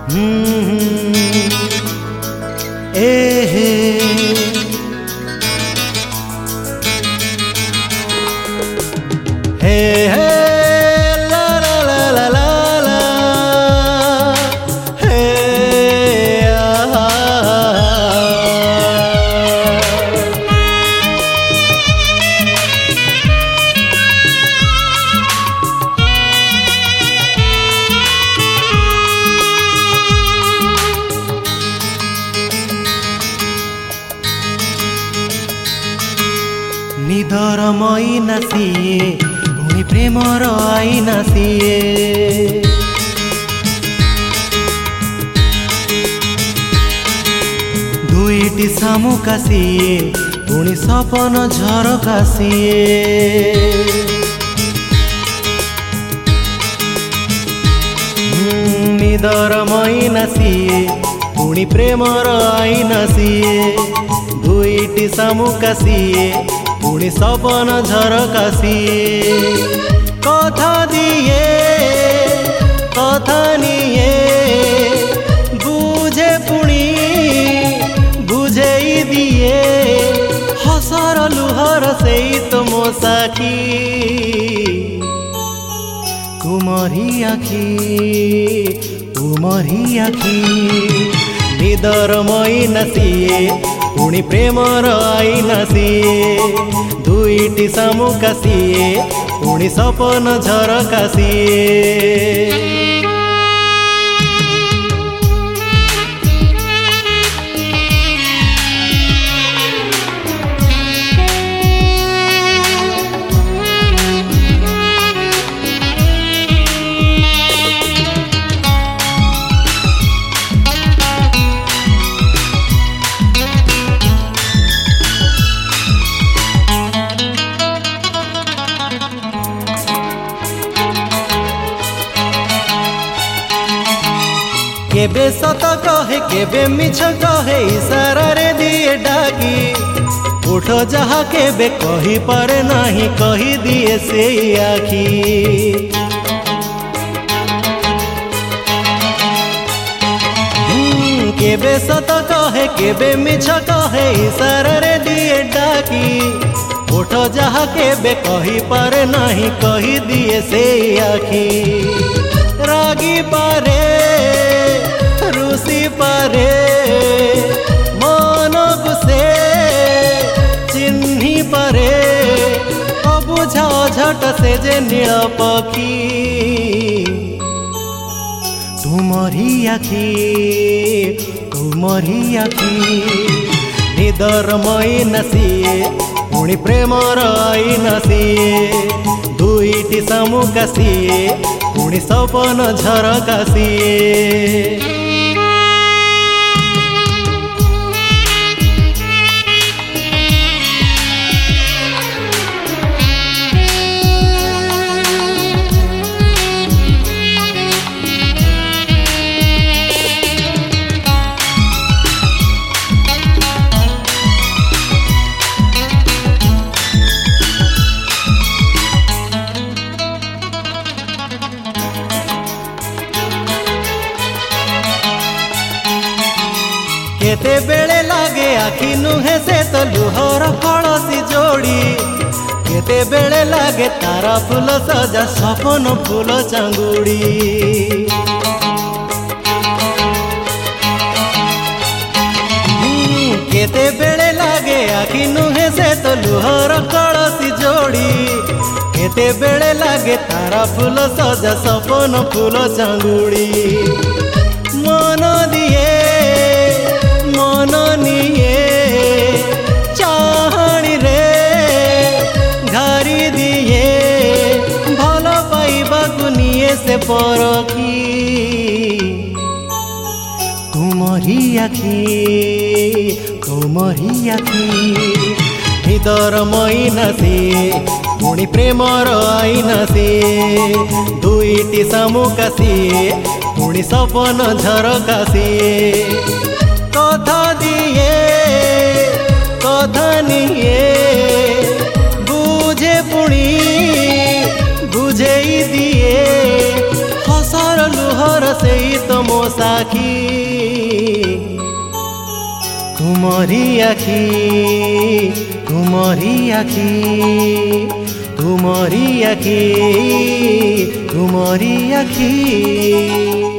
निदर मैना सिए पुणी प्रेमर आईना सिए दुईटी शामुका सिए पुणी सपन झरका सिए निदर मैना सिए पुणी प्रेमर आईना सिए दुईटी शामुका सिए पुणी सपन झरका सिए कथा दिए कथा निए बुझे पुणी बुझेई दिए हसर लुहर से तो मो साखी तुमरी आखी निदर मैना सिए पुणी प्रेमर आईना सिए दुईटी शामुका सिए पुणी सपन झरका सिए केबे सत कहे केबे मिछ कहे इशारा रे दिए डाकी उठ जहा केबे कही पारे नहीं कही दिए से आखी केबे सत कहे केबे मिछ कहे इशारा रे दिए डाकी उठ जहा केबे कही पारे नहीं कही दिए से आखी रागी पारे रुसी पारे मन गुसे चिन्ही पारे अबुझा झट से जे नील पखी तुमरी आखी निदर मैना सिए पुणी प्रेमर आईना सिए दुईटी शामुका सिए पुणी सपन झरका सिए केते बेले लागे आखि नुहे से तो लुहर कलसी जोड़ी केते बेले लागे तारा फूल सजा सपन फूल चांगुड़ी केते बेले लागे आखि नुहे से तो लुहर कलसी जोड़ी केते बेले लागे तारा फूल सजा सपन फूल चांगुड़ी मन दिए मन निये चाहणी रे घारी दिए भल पाइबा कुनिए से परखी तुमरी आखी निदर मैना सिए पुणी प्रेमर आईना सिए दुईटी शामुका सिए पुणी सपन झरका सिए कथा दिए कथा निए बुझे पुणी बुझेई दिए हसर लुहर से तो मो साखी तुमरी आखी तुमरी आखी तुमरी आखी तुमरी आखी।